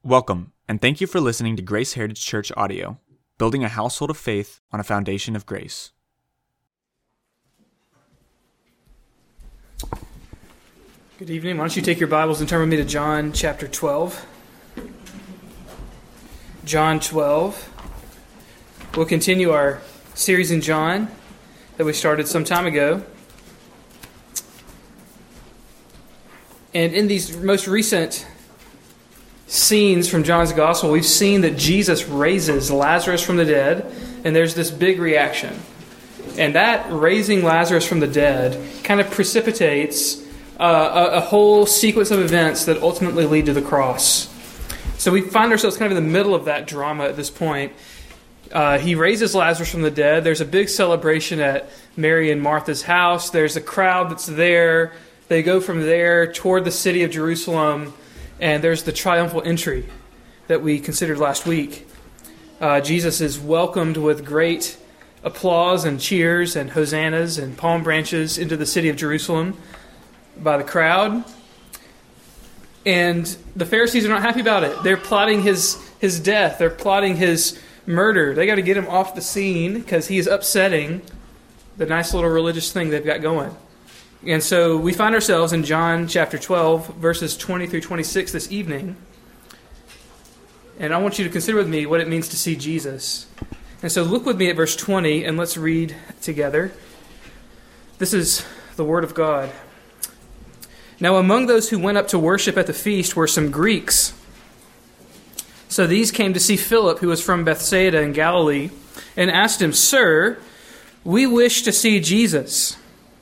Welcome, and thank you for listening to Grace Heritage Church audio, building a household of faith on a foundation of grace. Good evening. Why don't you take your Bibles and turn with me to John chapter 12. John 12. We'll continue our series in John that we started some time ago. And in these most recent scenes from John's Gospel, we've seen that Jesus raises Lazarus from the dead, and there's this big reaction. And that raising Lazarus from the dead kind of precipitates a whole sequence of events that ultimately lead to the cross. So we find ourselves kind of in the middle of that drama at this point. He raises Lazarus from the dead. There's a big celebration at Mary and Martha's house. There's a crowd that's there. They go from there toward the city of Jerusalem, and there's the triumphal entry that we considered last week. Jesus is welcomed with great applause and cheers and hosannas and palm branches into the city of Jerusalem by the crowd. And the Pharisees are not happy about it. They're plotting his death. They're plotting his murder. They got to get him off the scene because he is upsetting the nice little religious thing they've got going. And so we find ourselves in John chapter 12, verses 20 through 26 this evening. And I want you to consider with me what it means to see Jesus. And so look with me at verse 20 and let's read together. This is the Word of God. Now among those who went up to worship at the feast were some Greeks. So these came to see Philip, who was from Bethsaida in Galilee, and asked him, "Sir, we wish to see Jesus."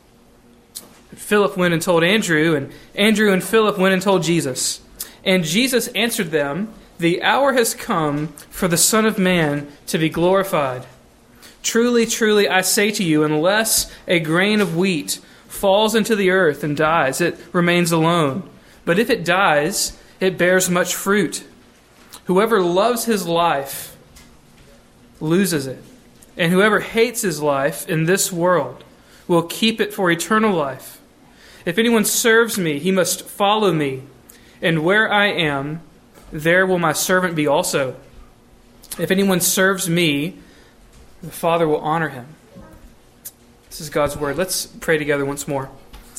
Philip went and told Andrew, and Andrew and Philip went and told Jesus. And Jesus answered them, "The hour has come for the Son of Man to be glorified. Truly, truly, I say to you, unless a grain of wheat falls into the earth and dies, it remains alone. But if it dies, it bears much fruit. Whoever loves his life loses it. And whoever hates his life in this world will keep it for eternal life. If anyone serves me, he must follow me. And where I am, there will my servant be also. If anyone serves me, the Father will honor him." This is God's word. Let's pray together once more.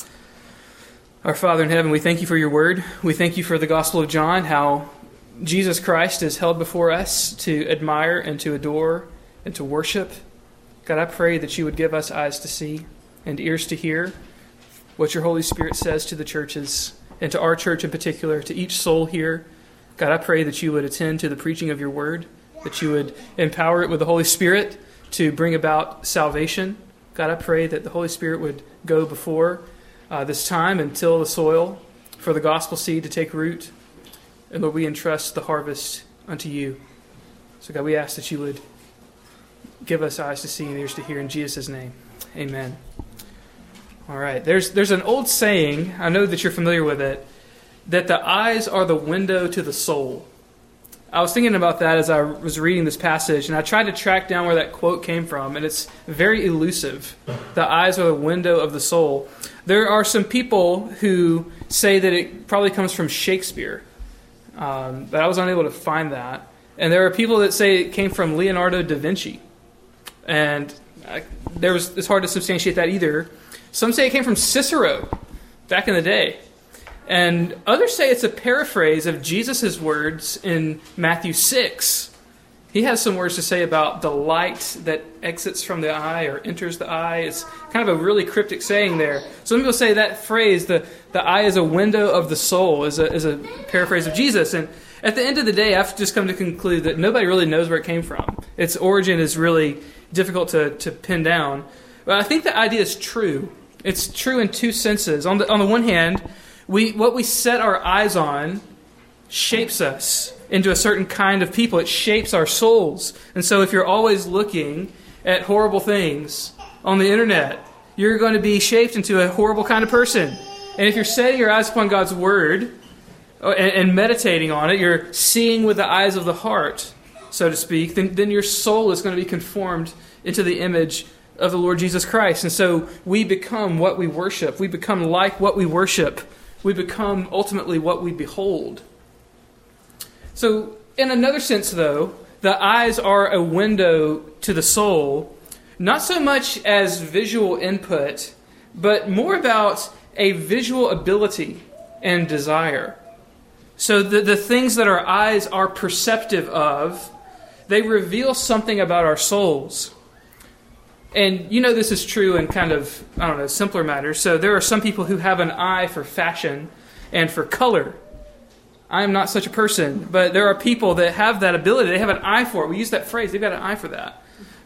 Our Father in heaven, we thank you for your word. We thank you for the Gospel of John, how Jesus Christ is held before us to admire and to adore and to worship. God, I pray that you would give us eyes to see and ears to hear what your Holy Spirit says to the churches, and to our church in particular, to each soul here. God, I pray that you would attend to the preaching of your word, that you would empower it with the Holy Spirit to bring about salvation. God, I pray that the Holy Spirit would go before this time and till the soil for the gospel seed to take root. And Lord, we entrust the harvest unto you. So God, we ask that you would give us eyes to see and ears to hear in Jesus' name. Amen. All right. There's an old saying, I know that you're familiar with it, that the eyes are the window to the soul. I was thinking about that as I was reading this passage, and I tried to track down where that quote came from, and it's very elusive. The eyes are the window of the soul. There are some people who say that it probably comes from Shakespeare, but I was unable to find that. And there are people that say it came from Leonardo da Vinci, and it's hard to substantiate that either. Some say it came from Cicero back in the day. And others say it's a paraphrase of Jesus' words in Matthew 6. He has some words to say about the light that exits from the eye or enters the eye. It's kind of a really cryptic saying there. Some people say that phrase, the eye is a window of the soul, is a paraphrase of Jesus. And at the end of the day, I've just come to conclude that nobody really knows where it came from. Its origin is really difficult to pin down. But I think the idea is true. It's true in two senses. On the one hand, what we set our eyes on shapes us into a certain kind of people. It shapes our souls. And so if you're always looking at horrible things on the internet, you're going to be shaped into a horrible kind of person. And if you're setting your eyes upon God's Word and meditating on it, you're seeing with the eyes of the heart, so to speak, then your soul is going to be conformed into the image of the Lord Jesus Christ. And so we become what we worship. We become like what we worship. We become ultimately what we behold. So in another sense, though, the eyes are a window to the soul, not so much as visual input, but more about a visual ability and desire. So the things that our eyes are perceptive of, they reveal something about our souls. And this is true in kind of, simpler matters. So there are some people who have an eye for fashion and for color. I am not such a person, but there are people that have that ability. They have an eye for it. We use that phrase. They've got an eye for that.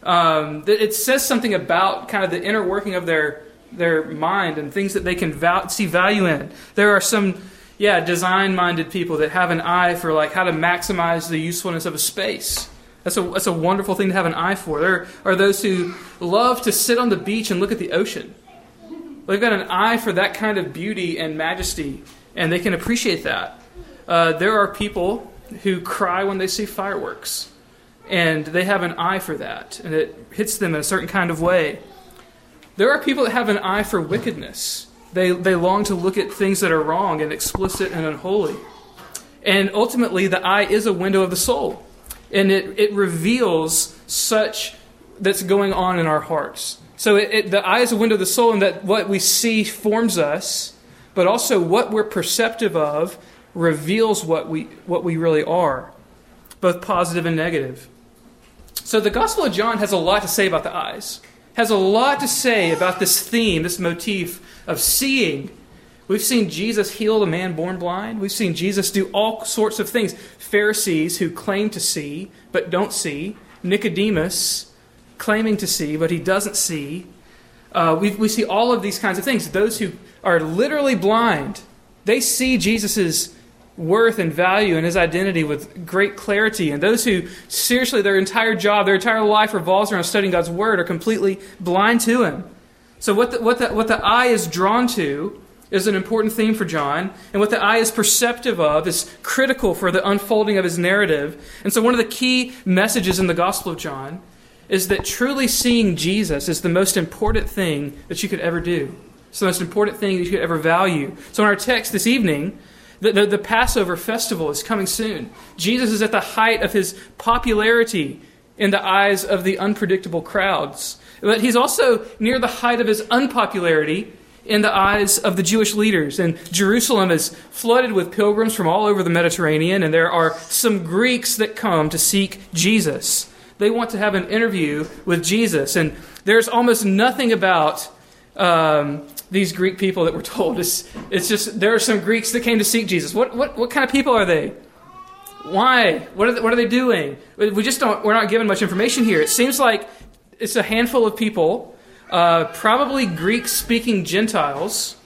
It says something about kind of the inner working of their mind and things that they can see value in. There are some, design-minded people that have an eye for like how to maximize the usefulness of a space. That's a wonderful thing to have an eye for. There are those who love to sit on the beach and look at the ocean. They've got an eye for that kind of beauty and majesty, and they can appreciate that. There are people who cry when they see fireworks, and they have an eye for that, and it hits them in a certain kind of way. There are people that have an eye for wickedness. They long to look at things that are wrong and explicit and unholy. And ultimately, the eye is a window of the soul, and it reveals such that's going on in our hearts. So the eye is a window of the soul, and that what we see forms us, but also what we're perceptive of reveals what we really are, both positive and negative. So the Gospel of John has a lot to say about the eyes, has a lot to say about this theme, this motif of seeing. We've seen Jesus heal a man born blind. We've seen Jesus do all sorts of things. Pharisees who claim to see but don't see. Nicodemus claiming to see but he doesn't see. We see all of these kinds of things. Those who are literally blind, they see Jesus' worth and value and his identity with great clarity. And those who, seriously, their entire job, their entire life revolves around studying God's Word, are completely blind to Him. So what the eye is drawn to is an important theme for John, and what the eye is perceptive of is critical for the unfolding of his narrative. And so one of the key messages in the Gospel of John is that truly seeing Jesus is the most important thing that you could ever do. It's the most important thing that you could ever value. So in our text this evening, the Passover festival is coming soon. Jesus is at the height of his popularity in the eyes of the unpredictable crowds. But he's also near the height of his unpopularity in the eyes of the Jewish leaders. And Jerusalem is flooded with pilgrims from all over the Mediterranean, and there are some Greeks that come to seek Jesus. They want to have an interview with Jesus, and there's almost nothing about these Greek people that we're told. It's just there are some Greeks that came to seek Jesus. What kind of people are they? Why? What are they doing? We're not given much information here. It seems like it's a handful of people. Probably Greek-speaking Gentiles.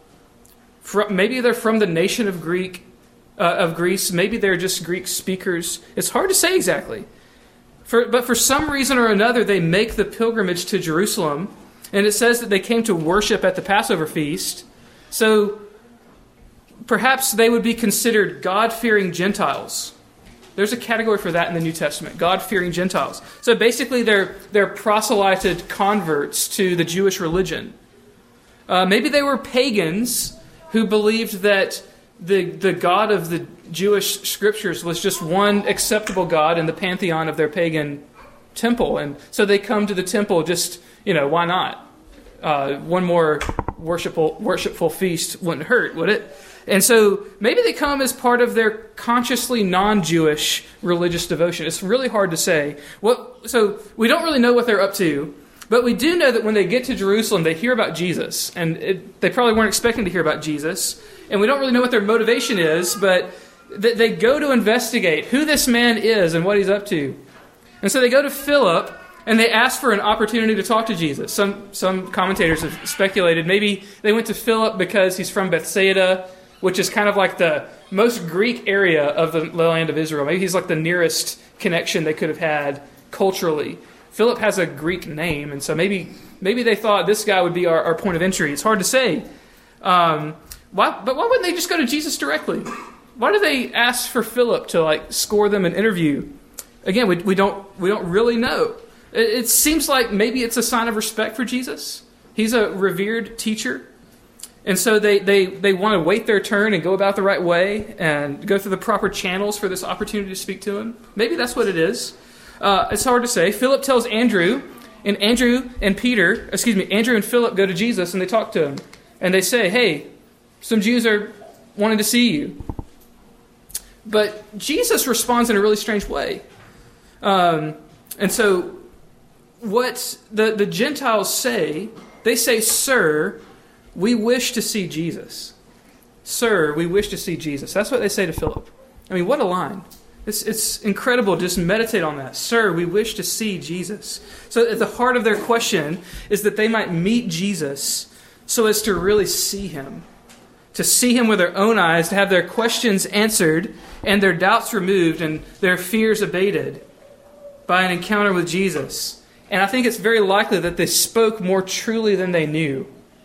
Maybe they're from the nation of Greece. Maybe they're just Greek speakers. It's hard to say exactly. But for some reason or another, they make the pilgrimage to Jerusalem, and it says that they came to worship at the Passover feast. So perhaps they would be considered God-fearing Gentiles. There's a category for that in the New Testament, God-fearing Gentiles. So basically they're proselyted converts to the Jewish religion. Maybe they were pagans who believed that the God of the Jewish scriptures was just one acceptable God in the pantheon of their pagan temple. And so they come to the temple just, why not? One more worshipful feast wouldn't hurt, would it? And so maybe they come as part of their consciously non-Jewish religious devotion. It's really hard to say. So we don't really know what they're up to, but we do know that when they get to Jerusalem, they hear about Jesus. And they probably weren't expecting to hear about Jesus. And we don't really know what their motivation is, but they go to investigate who this man is and what he's up to. And so they go to Philip, and they ask for an opportunity to talk to Jesus. Some commentators have speculated maybe they went to Philip because he's from Bethsaida, which is kind of like the most Greek area of the land of Israel. Maybe he's like the nearest connection they could have had culturally. Philip has a Greek name, and so maybe they thought this guy would be our point of entry. It's hard to say. But why wouldn't they just go to Jesus directly? Why do they ask for Philip to score them an interview? Again, we don't really know. It seems like maybe it's a sign of respect for Jesus. He's a revered teacher. And so they want to wait their turn and go about the right way and go through the proper channels for this opportunity to speak to him. Maybe that's what it is. It's hard to say. Philip tells Andrew, and Andrew and Philip go to Jesus and they talk to him. And they say, hey, some Jews are wanting to see you. But Jesus responds in a really strange way. And so what the Gentiles say, they say, Sir, we wish to see Jesus. Sir, we wish to see Jesus. That's what they say to Philip. I mean, what a line. It's incredible. Just meditate on that. Sir, we wish to see Jesus. So at the heart of their question is that they might meet Jesus so as to really see him. To see him with their own eyes, to have their questions answered and their doubts removed and their fears abated by an encounter with Jesus. And I think it's very likely that they spoke more truly than they knew.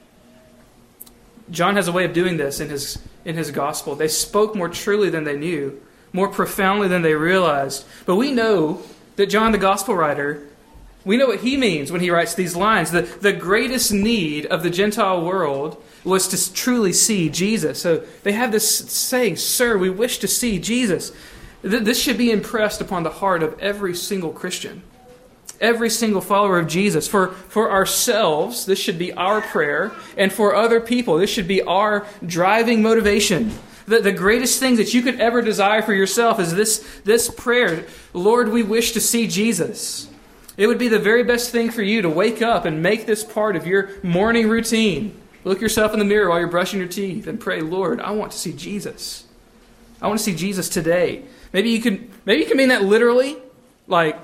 John has a way of doing this in his gospel. They spoke more truly than they knew, more profoundly than they realized. But we know that John, the gospel writer, we know what he means when he writes these lines. The greatest need of the Gentile world was to truly see Jesus. So they have this saying, Sir, we wish to see Jesus. This should be impressed upon the heart of every single Christian. Every single follower of Jesus. For ourselves, this should be our prayer. And for other people, this should be our driving motivation. The greatest thing that you could ever desire for yourself is this prayer. Lord, we wish to see Jesus. It would be the very best thing for you to wake up and make this part of your morning routine. Look yourself in the mirror while you're brushing your teeth and pray, Lord, I want to see Jesus. I want to see Jesus today. Maybe you can mean that literally, like,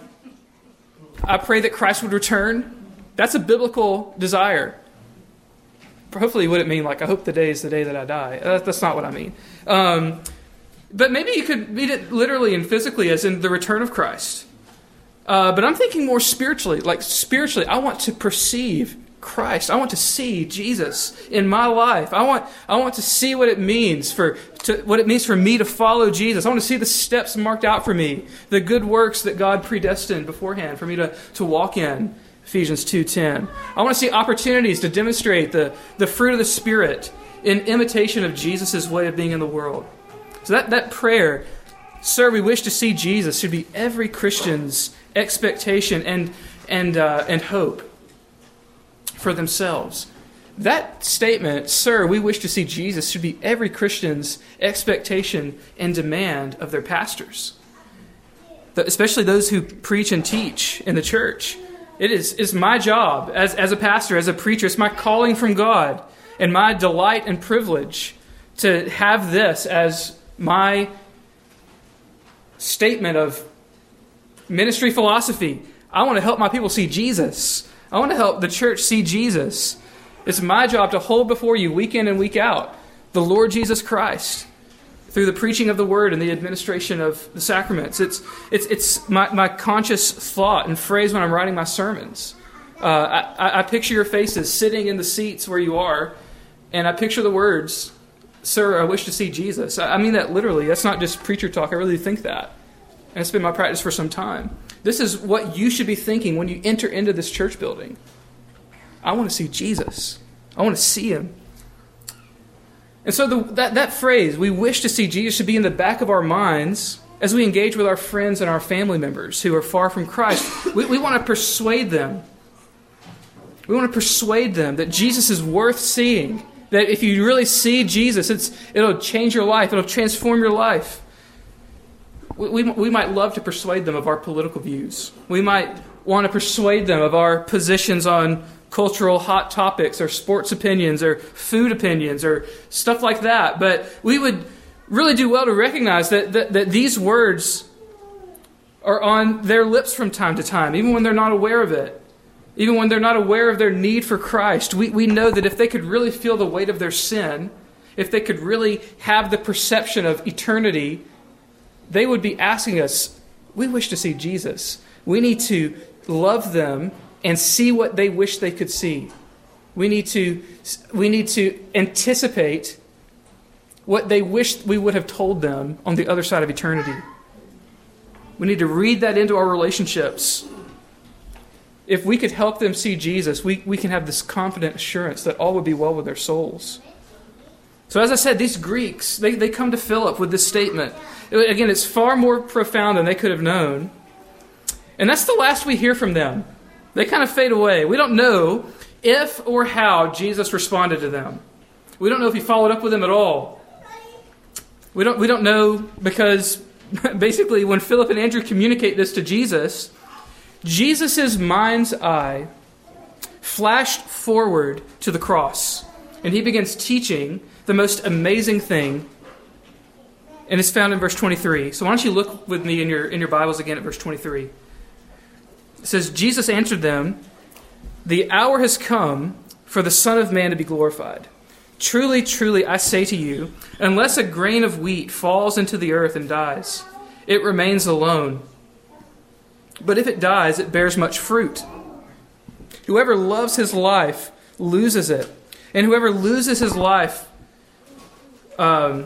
I pray that Christ would return. That's a biblical desire. Hopefully you wouldn't mean like, I hope the day is the day that I die. That's not what I mean. But maybe you could mean it literally and physically as in the return of Christ. But I'm thinking more spiritually. Like spiritually, I want to perceive Christ. I want to see Jesus in my life. I want to see what it means for me to follow Jesus. I want to see the steps marked out for me, the good works that God predestined beforehand for me to walk in. Ephesians 2:10. I want to see opportunities to demonstrate the fruit of the Spirit in imitation of Jesus' way of being in the world. So that prayer, Sir, we wish to see Jesus, should be every Christian's expectation and hope for themselves. That statement, Sir, we wish to see Jesus, should be every Christian's expectation and demand of their pastors, especially those who preach and teach in the church. It's my job as a pastor, as a preacher. It's my calling from God and my delight and privilege to have this as my statement of ministry philosophy. I want to help my people see Jesus. I want to help the church see Jesus. It's my job to hold before you week in and week out the Lord Jesus Christ through the preaching of the Word and the administration of the sacraments. It's my conscious thought and phrase when I'm writing my sermons. I picture your faces sitting in the seats where you are, and I picture the words, Sir, I wish to see Jesus. I mean that literally. That's not just preacher talk. I really think that. And it's been my practice for some time. This is what you should be thinking when you enter into this church building. I want to see Jesus. I want to see Him. And so that phrase, we wish to see Jesus, should be in the back of our minds as we engage with our friends and our family members who are far from Christ. We want to persuade them. We want to persuade them that Jesus is worth seeing. That if you really see Jesus, it'll change your life. It'll transform your life. We might love to persuade them of our political views. We might want to persuade them of our positions on cultural hot topics or sports opinions or food opinions or stuff like that. But we would really do well to recognize that these words are on their lips from time to time, even when they're not aware of it. Even when they're not aware of their need for Christ. We know that if they could really feel the weight of their sin, if they could really have the perception of eternity, they would be asking us, we wish to see Jesus. We need to love them and see what they wish they could see. We need to anticipate what they wish we would have told them on the other side of eternity. We need to read that into our relationships. If we could help them see Jesus, we can have this confident assurance that all would be well with their souls. So as I said, these Greeks, they come to Philip with this statement. Again, it's far more profound than they could have known. And that's the last we hear from them. They kind of fade away. We don't know if or how Jesus responded to them. We don't know if he followed up with them at all. We don't know because basically when Philip and Andrew communicate this to Jesus, Jesus' mind's eye flashed forward to the cross. And he begins teaching the most amazing thing. And it's found in verse 23. So why don't you look with me in your Bibles again at verse 23. It says, Jesus answered them, "The hour has come for the Son of Man to be glorified. Truly, truly, I say to you, unless a grain of wheat falls into the earth and dies, it remains alone. But if it dies, it bears much fruit. Whoever loves his life loses it. And whoever loses his life, and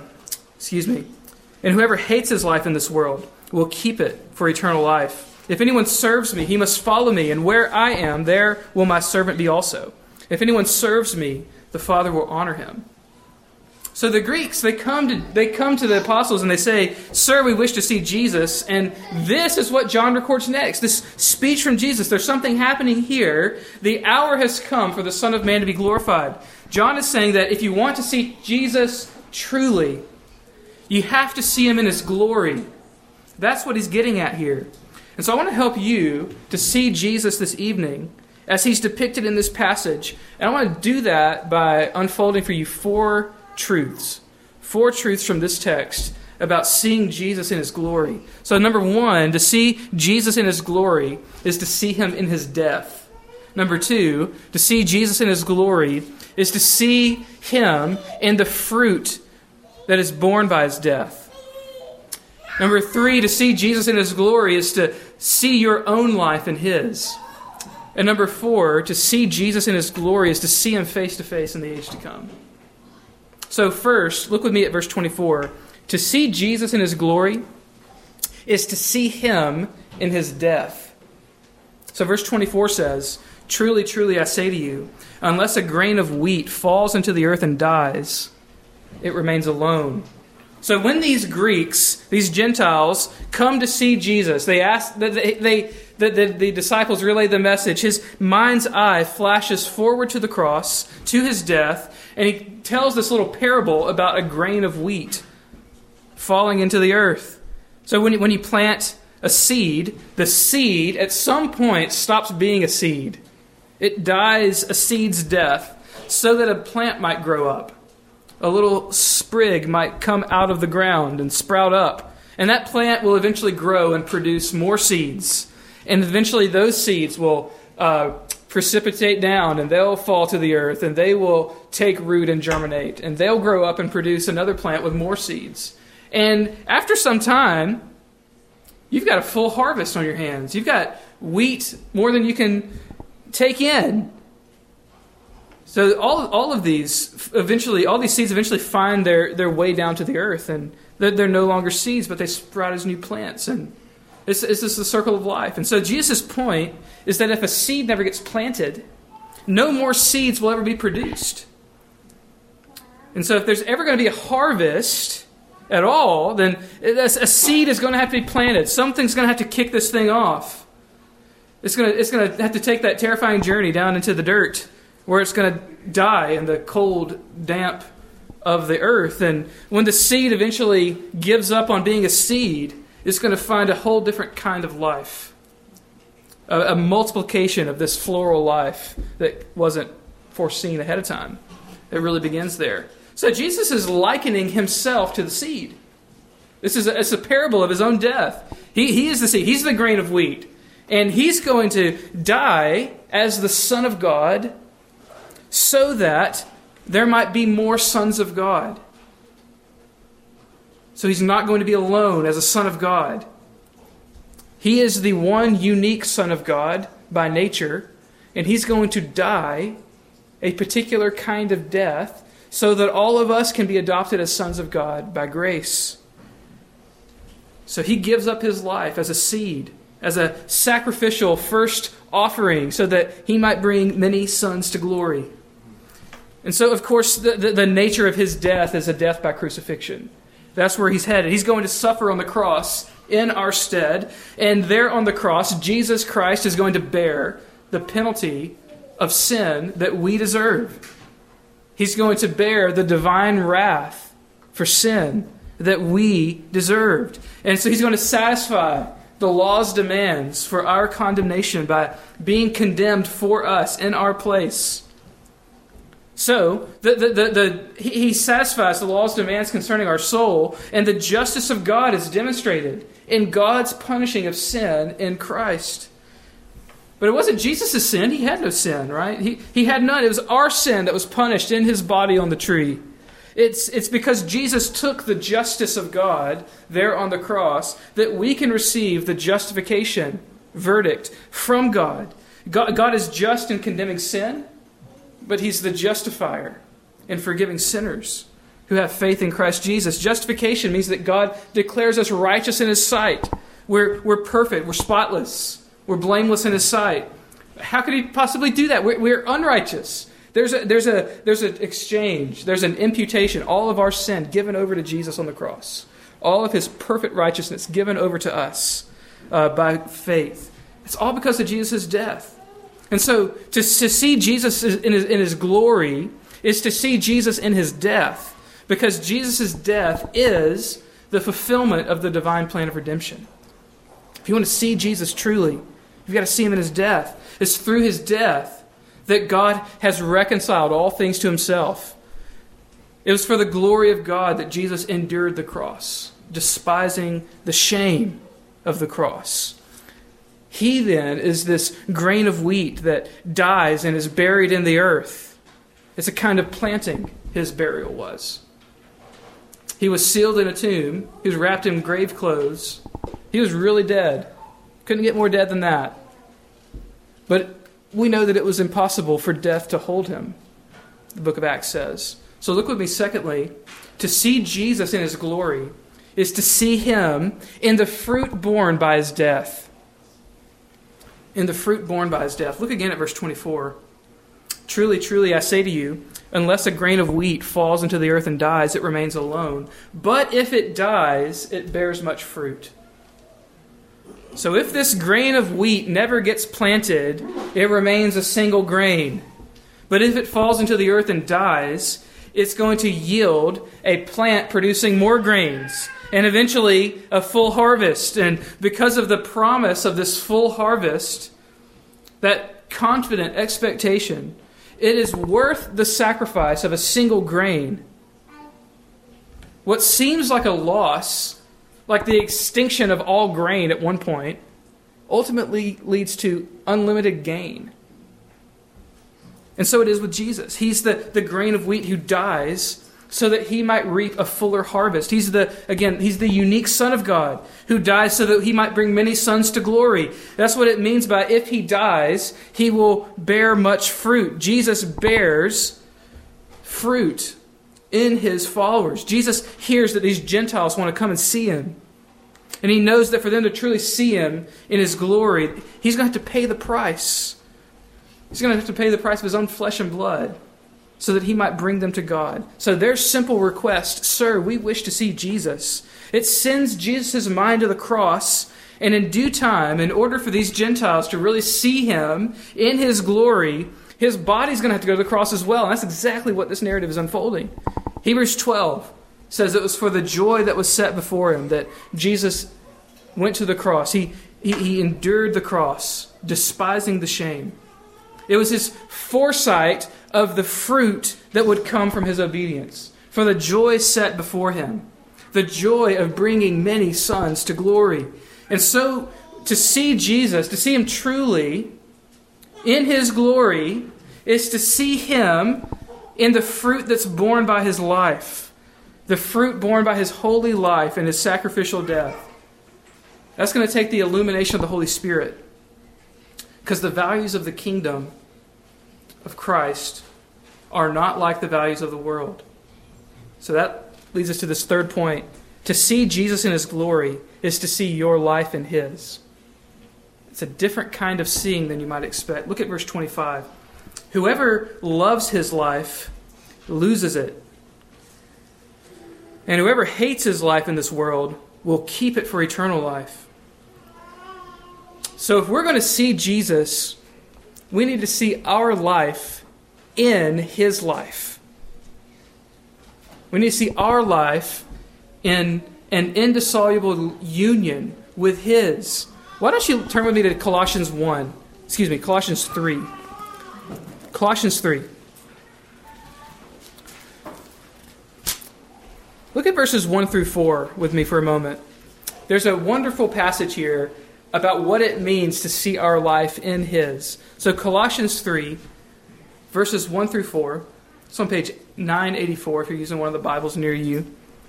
whoever hates his life in this world will keep it for eternal life. If anyone serves me, he must follow me, and where I am, there will my servant be also. If anyone serves me, the Father will honor him." So the Greeks, they come to the apostles and they say, "Sir, we wish to see Jesus." And this is what John records next. This speech from Jesus. There's something happening here. The hour has come for the Son of Man to be glorified. John is saying that if you want to see Jesus truly, you have to see him in his glory. That's what he's getting at here. And so I want to help you to see Jesus this evening as he's depicted in this passage. And I want to do that by unfolding for you four truths from this text about seeing Jesus in his glory. So number one, to see Jesus in his glory is to see him in his death. Number two, to see Jesus in his glory is to see him in the fruit that is born by his death. Number three, to see Jesus in his glory is to see your own life in his. And number four, to see Jesus in his glory is to see him face to face in the age to come. So first, look with me at verse 24. To see Jesus in his glory is to see him in his death. So verse 24 says, "Truly, truly, I say to you, unless a grain of wheat falls into the earth and dies, it remains alone." So when these Greeks, these Gentiles, come to see Jesus, they ask the disciples relay the message. His mind's eye flashes forward to the cross, to his death, and he tells this little parable about a grain of wheat falling into the earth. So when you plant a seed, the seed at some point stops being a seed. It dies a seed's death so that a plant might grow up. A little sprig might come out of the ground and sprout up. And that plant will eventually grow and produce more seeds. And eventually those seeds will precipitate down and they'll fall to the earth and they will take root and germinate. And they'll grow up and produce another plant with more seeds. And after some time, you've got a full harvest on your hands. You've got wheat more than you can take in. So all of these seeds eventually find their way down to the earth, and they're no longer seeds, but they sprout as new plants, and it's just the circle of life. And so Jesus' point is that if a seed never gets planted, no more seeds will ever be produced. And so if there's ever going to be a harvest at all, then a seed is going to have to be planted. Something's going to have to kick this thing off. It's going to have to take that terrifying journey down into the dirt, where it's going to die in the cold, damp of the earth. And when the seed eventually gives up on being a seed, it's going to find a whole different kind of life. A multiplication of this floral life that wasn't foreseen ahead of time. It really begins there. So Jesus is likening himself to the seed. It's a parable of his own death. He is the seed. He's the grain of wheat. And he's going to die as the Son of God, so that there might be more sons of God. So he's not going to be alone as a Son of God. He is the one unique Son of God by nature, and he's going to die a particular kind of death so that all of us can be adopted as sons of God by grace. So he gives up his life as a seed, as a sacrificial first offering, so that he might bring many sons to glory. And so, of course, the nature of his death is a death by crucifixion. That's where he's headed. He's going to suffer on the cross in our stead. And there on the cross, Jesus Christ is going to bear the penalty of sin that we deserve. He's going to bear the divine wrath for sin that we deserved. And so he's going to satisfy the law's demands for our condemnation by being condemned for us in our place. So, he satisfies the law's demands concerning our soul, and the justice of God is demonstrated in God's punishing of sin in Christ. But it wasn't Jesus' sin. He had no sin, right? He had none. It was our sin that was punished in his body on the tree. It's because Jesus took the justice of God there on the cross that we can receive the justification verdict from God. God is just in condemning sin, but he's the justifier in forgiving sinners who have faith in Christ Jesus. Justification means that God declares us righteous in his sight. We're perfect. We're spotless. We're blameless in his sight. How could he possibly do that? We're unrighteous. There's an exchange. There's an imputation. All of our sin given over to Jesus on the cross. All of his perfect righteousness given over to us by faith. It's all because of Jesus' death. And so to see Jesus in his glory is to see Jesus in his death, because Jesus' death is the fulfillment of the divine plan of redemption. If you want to see Jesus truly, you've got to see him in his death. It's through his death that God has reconciled all things to himself. It was for the glory of God that Jesus endured the cross, despising the shame of the cross. He then is this grain of wheat that dies and is buried in the earth. It's a kind of planting his burial was. He was sealed in a tomb. He was wrapped in grave clothes. He was really dead. Couldn't get more dead than that. But we know that it was impossible for death to hold him, the book of Acts says. So look with me, secondly, to see Jesus in his glory is to see him in the fruit borne by his death. In the fruit borne by his death. Look again at verse 24. Truly, truly, I say to you, unless a grain of wheat falls into the earth and dies, it remains alone. But if it dies, it bears much fruit. So if this grain of wheat never gets planted, it remains a single grain. But if it falls into the earth and dies, it's going to yield a plant producing more grains, and eventually a full harvest. And because of the promise of this full harvest, that confident expectation, it is worth the sacrifice of a single grain. What seems like a loss, like the extinction of all grain at one point, ultimately leads to unlimited gain. And so it is with Jesus. He's the grain of wheat who dies so that he might reap a fuller harvest. He's the unique Son of God who dies so that he might bring many sons to glory. That's what it means by if he dies, he will bear much fruit. Jesus bears fruit in his followers. Jesus hears that these Gentiles want to come and see him. And he knows that for them to truly see him in his glory, he's going to have to pay the price. He's going to have to pay the price of his own flesh and blood so that he might bring them to God. So their simple request, "Sir, we wish to see Jesus," it sends Jesus' mind to the cross, and in due time, in order for these Gentiles to really see him in his glory, his body's going to have to go to the cross as well. And that's exactly what this narrative is unfolding. Hebrews 12 says it was for the joy that was set before him that Jesus went to the cross. He endured the cross, despising the shame. It was his foresight of the fruit that would come from his obedience, for the joy set before him, the joy of bringing many sons to glory. And so to see Jesus, to see him truly in his glory, is to see him in the fruit that's borne by his life, the fruit borne by his holy life and his sacrificial death. That's going to take the illumination of the Holy Spirit, because the values of the kingdom of Christ are not like the values of the world. So that leads us to this third point. To see Jesus in his glory is to see your life in his. It's a different kind of seeing than you might expect. Look at verse 25. Whoever loves his life loses it. And whoever hates his life in this world will keep it for eternal life. So if we're going to see Jesus, we need to see our life in his life. We need to see our life in an indissoluble union with his. Why don't you turn with me to Colossians 3. Colossians 3. Look at verses 1 through 4 with me for a moment. There's a wonderful passage here about what it means to see our life in his. So Colossians 3, verses 1 through 4. It's on page 984 if you're using one of the Bibles near you.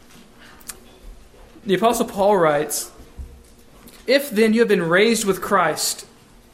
The Apostle Paul writes, "If then you have been raised with Christ,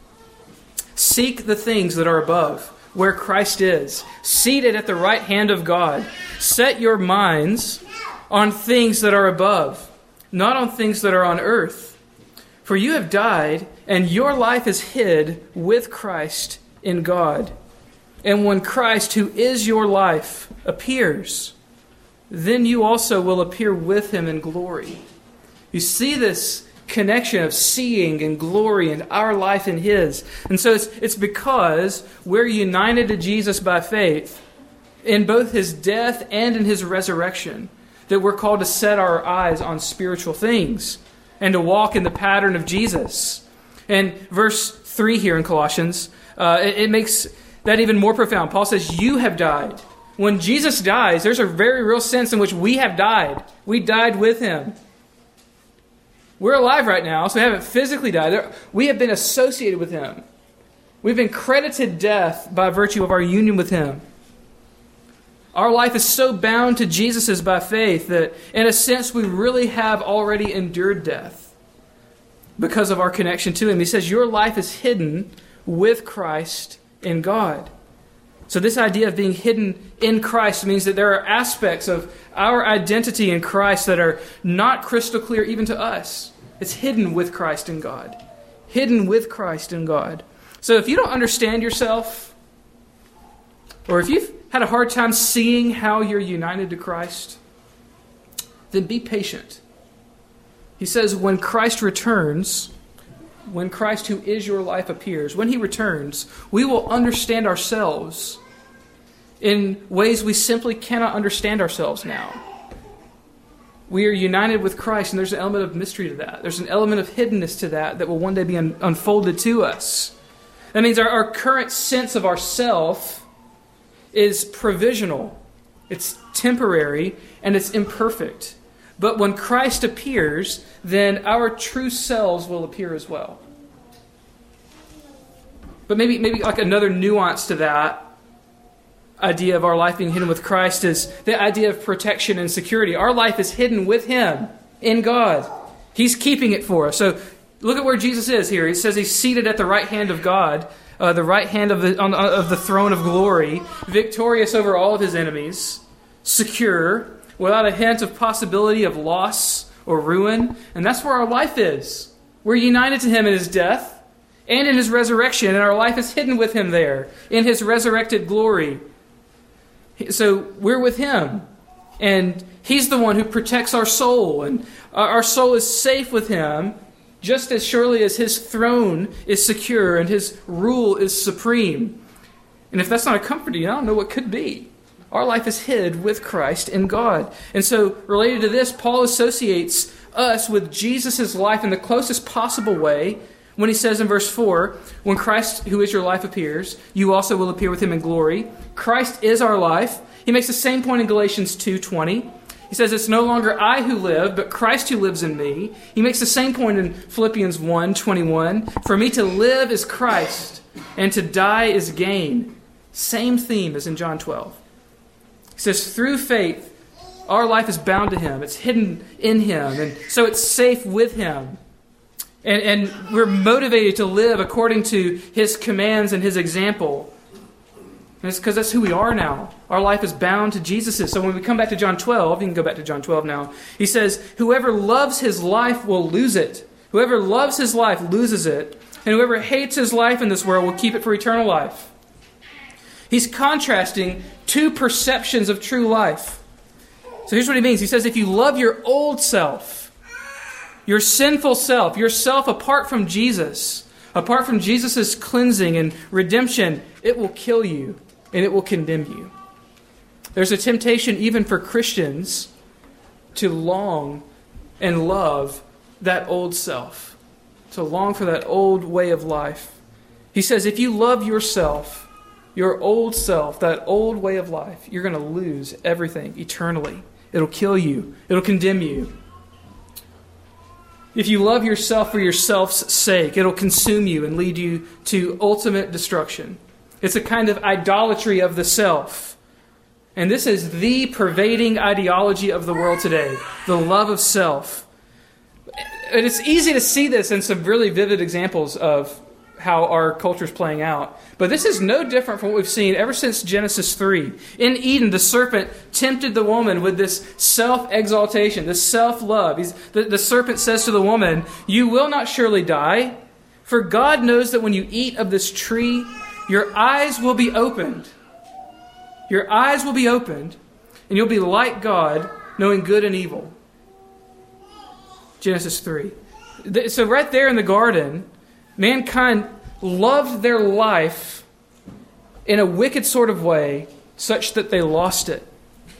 seek the things that are above, where Christ is, seated at the right hand of God. Set your minds on things that are above, not on things that are on earth. For you have died, and your life is hid with Christ in God. And when Christ, who is your life, appears, then you also will appear with him in glory." You see this connection of seeing and glory and our life in his. And so it's because we're united to Jesus by faith in both his death and in his resurrection that we're called to set our eyes on spiritual things and to walk in the pattern of Jesus. And verse 3 here in Colossians, it makes that even more profound. Paul says, you have died. When Jesus dies, there's a very real sense in which we have died. We died with him. We're alive right now, so we haven't physically died. We have been associated with him. We've been credited death by virtue of our union with him. Our life is so bound to Jesus' by faith that, in a sense, we really have already endured death because of our connection to him. He says, your life is hidden with Christ in God. So this idea of being hidden in Christ means that there are aspects of our identity in Christ that are not crystal clear even to us. It's hidden with Christ in God. Hidden with Christ in God. So if you don't understand yourself, or if you've had a hard time seeing how you're united to Christ, then be patient. He says when Christ returns, when Christ who is your life appears, when he returns, we will understand ourselves in ways we simply cannot understand ourselves now. We are united with Christ, and there's an element of mystery to that. There's an element of hiddenness to that will one day be unfolded to us. That means our current sense of ourself is provisional, it's temporary, and it's imperfect. But when Christ appears, then our true selves will appear as well. But maybe like another nuance to that idea of our life being hidden with Christ is the idea of protection and security. Our life is hidden with him in God. He's keeping it for us. So look at where Jesus is here. He says he's seated at the right hand of God, the right hand of the throne of glory, victorious over all of his enemies, secure, without a hint of possibility of loss or ruin. And that's where our life is. We're united to him in his death and in his resurrection, and our life is hidden with him there in his resurrected glory. So we're with him, and he's the one who protects our soul, and our soul is safe with him just as surely as his throne is secure and his rule is supreme. And if that's not a comfort to you, I don't know what could be. Our life is hid with Christ in God. And so, related to this, Paul associates us with Jesus' life in the closest possible way when he says in verse 4, when Christ, who is your life, appears, you also will appear with him in glory. Christ is our life. He makes the same point in Galatians 2:20. He says, it's no longer I who live, but Christ who lives in me. He makes the same point in Philippians 1:21. For me to live is Christ, and to die is gain. Same theme as in John 12. He says, through faith, our life is bound to him. It's hidden in him, and so it's safe with him. And we're motivated to live according to his commands and his example. And it's because that's who we are now. Our life is bound to Jesus'. So when we come back to John 12, you can go back to John 12 now. He says, whoever loves his life will lose it. Whoever loves his life loses it. And whoever hates his life in this world will keep it for eternal life. He's contrasting two perceptions of true life. So here's what he means. He says, if you love your old self, your sinful self, yourself apart from Jesus, apart from Jesus' cleansing and redemption, it will kill you and it will condemn you. There's a temptation even for Christians to long and love that old self, to long for that old way of life. He says, if you love yourself, your old self, that old way of life, you're going to lose everything eternally. It'll kill you. It'll condemn you. If you love yourself for yourself's sake, it'll consume you and lead you to ultimate destruction. It's a kind of idolatry of the self. And this is the pervading ideology of the world today, the love of self. And it's easy to see this in some really vivid examples of how our culture is playing out. But this is no different from what we've seen ever since Genesis 3. In Eden, the serpent tempted the woman with this self-exaltation, this self-love. The serpent says to the woman, "You will not surely die, for God knows that when you eat of this tree, your eyes will be opened. Your eyes will be opened, and you'll be like God, knowing good and evil." Genesis 3. So right there in the garden, mankind loved their life in a wicked sort of way, such that they lost it.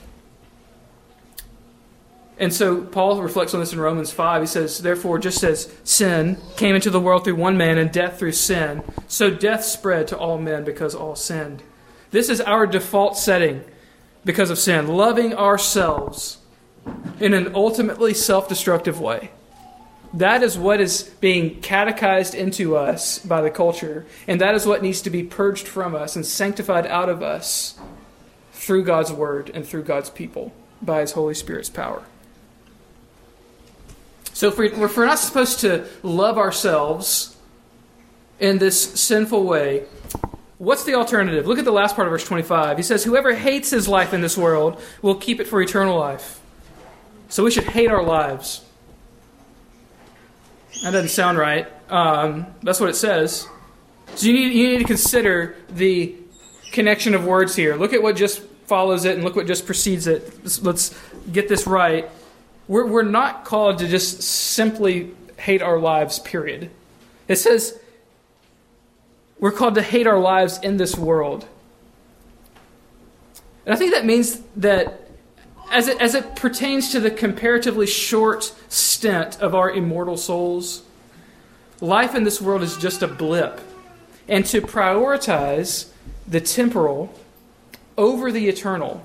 And so Paul reflects on this in Romans 5. He says, therefore, just as sin came into the world through one man and death through sin, so death spread to all men because all sinned. This is our default setting because of sin, loving ourselves in an ultimately self-destructive way. That is what is being catechized into us by the culture, and that is what needs to be purged from us and sanctified out of us through God's Word and through God's people by His Holy Spirit's power. So if we're not supposed to love ourselves in this sinful way, what's the alternative? Look at the last part of verse 25. He says, whoever hates his life in this world will keep it for eternal life. So we should hate our lives. That doesn't sound right. That's what it says. So you need to consider the connection of words here. Look at what just follows it and look what just precedes it. Let's get this right. We're not called to just simply hate our lives, period. It says we're called to hate our lives in this world. And I think that means that as it pertains to the comparatively short stint of our immortal souls, life in this world is just a blip. And to prioritize the temporal over the eternal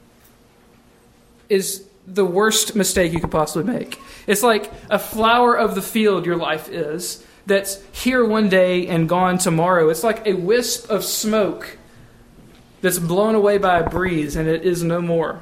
is the worst mistake you could possibly make. It's like a flower of the field your life is, that's here one day and gone tomorrow. It's like a wisp of smoke that's blown away by a breeze and it is no more.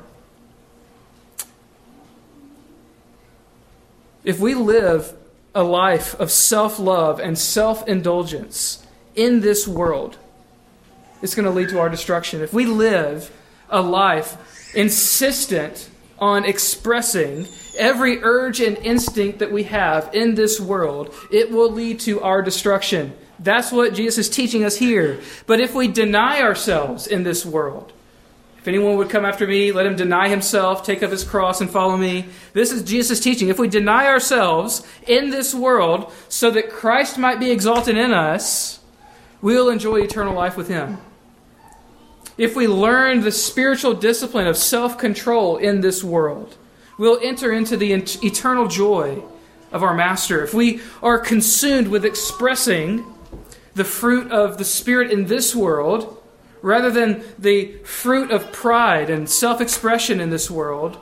If we live a life of self-love and self-indulgence in this world, it's going to lead to our destruction. If we live a life insistent on expressing every urge and instinct that we have in this world, it will lead to our destruction. That's what Jesus is teaching us here. But if we deny ourselves in this world, if anyone would come after me, let him deny himself, take up his cross, and follow me. This is Jesus' teaching. If we deny ourselves in this world so that Christ might be exalted in us, we will enjoy eternal life with Him. If we learn the spiritual discipline of self-control in this world, we'll enter into the eternal joy of our Master. If we are consumed with expressing the fruit of the Spirit in this world, rather than the fruit of pride and self-expression in this world,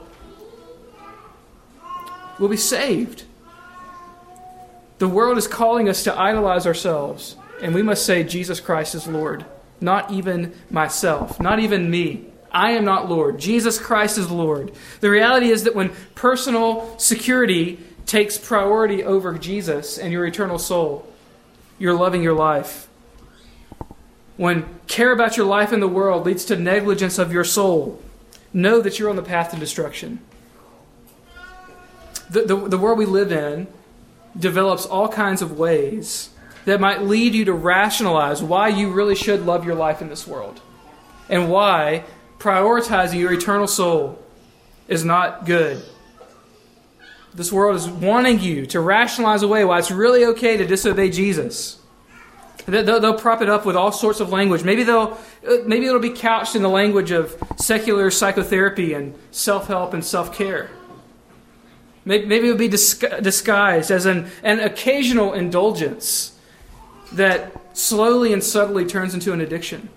we'll be saved. The world is calling us to idolize ourselves, and we must say, Jesus Christ is Lord. Not even myself, not even me. I am not Lord. Jesus Christ is Lord. The reality is that when personal security takes priority over Jesus and your eternal soul, you're loving your life. When care about your life in the world leads to negligence of your soul, know that you're on the path to destruction. The world we live in develops all kinds of ways that might lead you to rationalize why you really should love your life in this world, and why prioritizing your eternal soul is not good. This world is wanting you to rationalize away why it's really okay to disobey Jesus. They'll prop it up with all sorts of language. Maybe it'll be couched in the language of secular psychotherapy and self-help and self-care. Maybe it'll be disguised as an occasional indulgence that slowly and subtly turns into an addiction.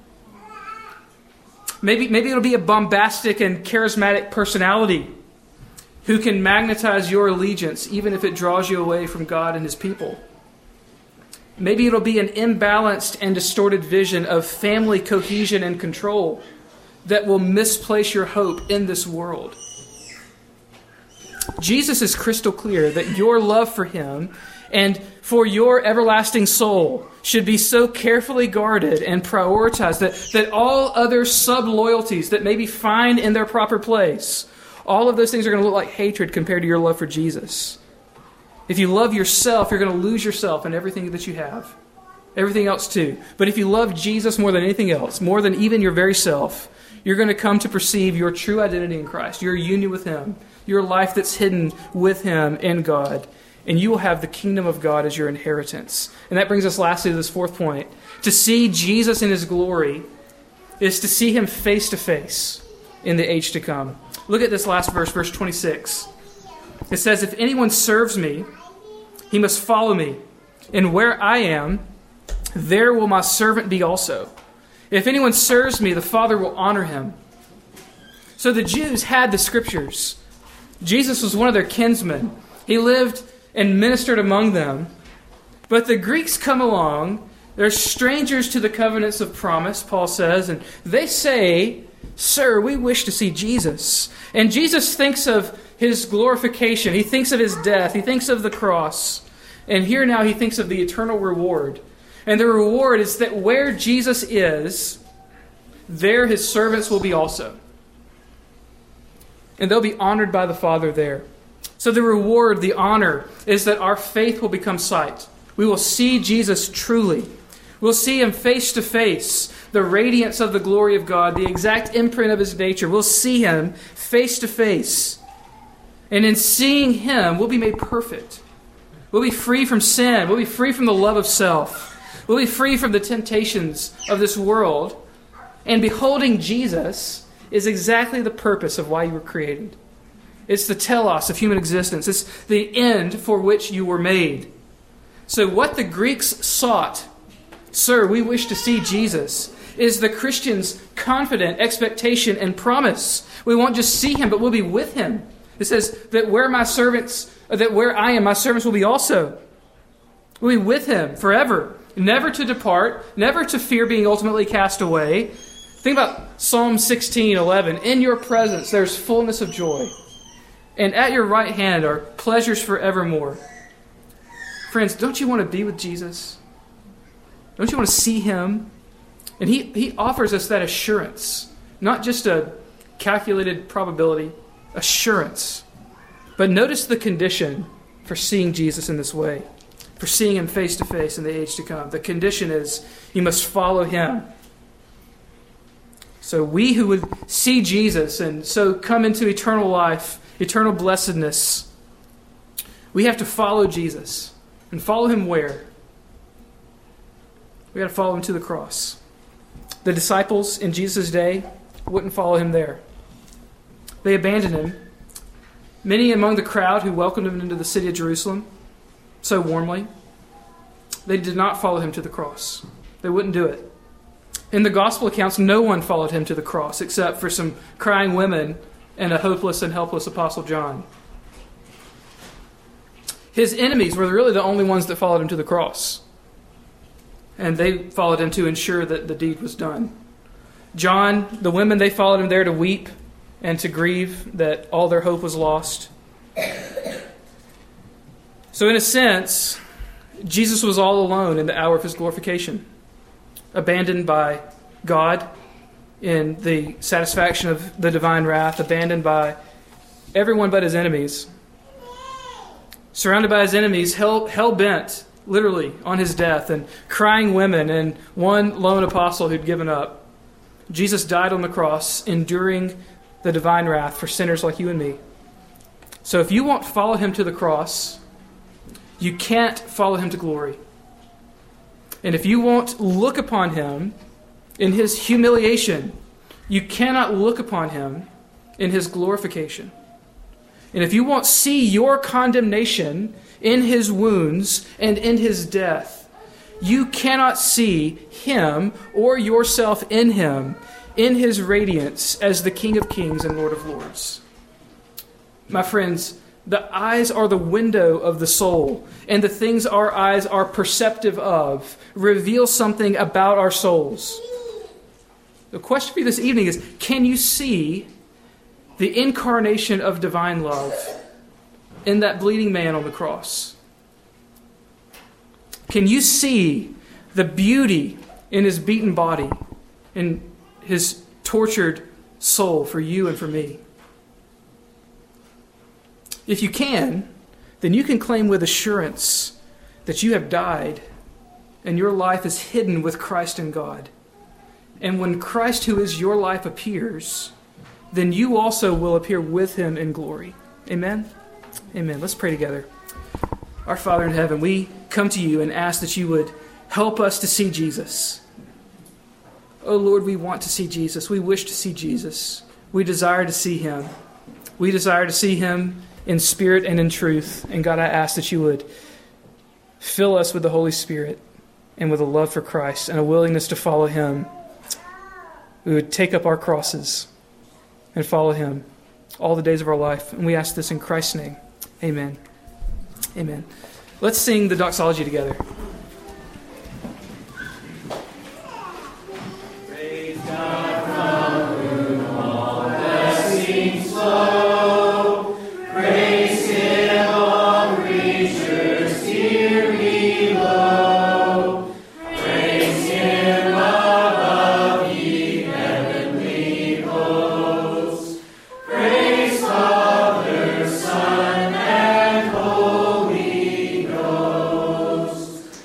Maybe it'll be a bombastic and charismatic personality who can magnetize your allegiance even if it draws you away from God and His people. Maybe it'll be an imbalanced and distorted vision of family cohesion and control that will misplace your hope in this world. Jesus is crystal clear that your love for Him and for your everlasting soul should be so carefully guarded and prioritized that all other sub-loyalties that maybe find in their proper place, all of those things are going to look like hatred compared to your love for Jesus. If you love yourself, you're going to lose yourself in everything that you have. Everything else too. But if you love Jesus more than anything else, more than even your very self, you're going to come to perceive your true identity in Christ, your union with Him, your life that's hidden with Him in God. And you will have the kingdom of God as your inheritance. And that brings us lastly to this fourth point. To see Jesus in His glory is to see Him face to face in the age to come. Look at this last verse, verse 26. It says, "If anyone serves me, he must follow me. And where I am, there will my servant be also. If anyone serves me, the Father will honor him." So the Jews had the Scriptures. Jesus was one of their kinsmen. He lived and ministered among them. But the Greeks come along. They're strangers to the covenants of promise, Paul says, and they say, "Sir, we wish to see Jesus." And Jesus thinks of His glorification. He thinks of His death. He thinks of the cross. And here now He thinks of the eternal reward. And the reward is that where Jesus is, there His servants will be also. And they'll be honored by the Father there. So the reward, the honor, is that our faith will become sight. We will see Jesus truly. We'll see Him face to face, the radiance of the glory of God, the exact imprint of His nature. We'll see Him face to face. And in seeing Him, we'll be made perfect. We'll be free from sin. We'll be free from the love of self. We'll be free from the temptations of this world. And beholding Jesus is exactly the purpose of why you were created. It's the telos of human existence. It's the end for which you were made. So what the Greeks sought, "Sir, we wish to see Jesus," is the Christian's confident expectation and promise. We won't just see Him, but we'll be with Him. It says that where I am, my servants will be also. We'll be with Him forever, never to depart, never to fear being ultimately cast away. Think about Psalm 16:11. "In your presence there's fullness of joy, and at your right hand are pleasures forevermore." Friends, don't you want to be with Jesus? Don't you want to see Him? And He offers us that assurance, not just a calculated probability, assurance. But notice the condition for seeing Jesus in this way, for seeing Him face to face in the age to come. The condition is you must follow Him. So we who would see Jesus and so come into eternal life, eternal blessedness, we have to follow Jesus. And follow Him where? We got to follow Him to the cross. The disciples in Jesus' day wouldn't follow Him there. They abandoned Him. Many among the crowd who welcomed Him into the city of Jerusalem so warmly, they did not follow Him to the cross. They wouldn't do it. In the gospel accounts, no one followed Him to the cross except for some crying women and a hopeless and helpless Apostle John. His enemies were really the only ones that followed Him to the cross. And they followed Him to ensure that the deed was done. John, the women, they followed Him there to weep and to grieve that all their hope was lost. So in a sense, Jesus was all alone in the hour of His glorification, abandoned by God in the satisfaction of the divine wrath, abandoned by everyone but His enemies, surrounded by His enemies, hell-bent, literally, on His death, and crying women, and one lone apostle who'd given up. Jesus died on the cross, enduring the divine wrath for sinners like you and me. So if you won't follow him to the cross, you can't follow him to glory. And if you won't look upon him in his humiliation, you cannot look upon him in his glorification. And if you won't see your condemnation in his wounds and in his death, you cannot see him or yourself in him, in his radiance as the King of Kings and Lord of Lords. My friends, the eyes are the window of the soul, and the things our eyes are perceptive of reveal something about our souls. The question for you this evening is, can you see the incarnation of divine love in that bleeding man on the cross? Can you see the beauty in his beaten body, in his tortured soul for you and for me? If you can, then you can claim with assurance that you have died and your life is hidden with Christ in God. And when Christ, who is your life, appears, then you also will appear with him in glory. Amen? Amen. Let's pray together. Our Father in heaven, we come to you and ask that you would help us to see Jesus. Oh Lord, we want to see Jesus. We wish to see Jesus. We desire to see him. We desire to see him in spirit and in truth. And God, I ask that you would fill us with the Holy Spirit and with a love for Christ and a willingness to follow him. We would take up our crosses and follow him all the days of our life. And we ask this in Christ's name. Amen. Amen. Let's sing the doxology together. Praise God from whom all blessings flow. Praise him, all creatures dear below. Praise him above, ye heavenly hosts. Praise Father, Son, and Holy Ghost.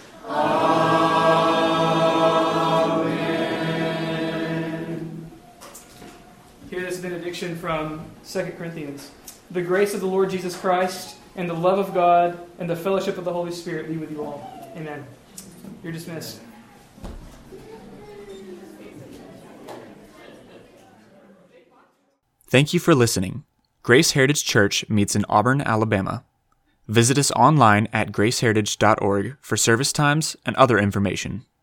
Amen. Hear this benediction from 2 Corinthians. The grace of the Lord Jesus Christ and the love of God and the fellowship of the Holy Spirit be with you all. Amen. You're dismissed. Thank you for listening. Grace Heritage Church meets in Auburn, Alabama. Visit us online at graceheritage.org for service times and other information.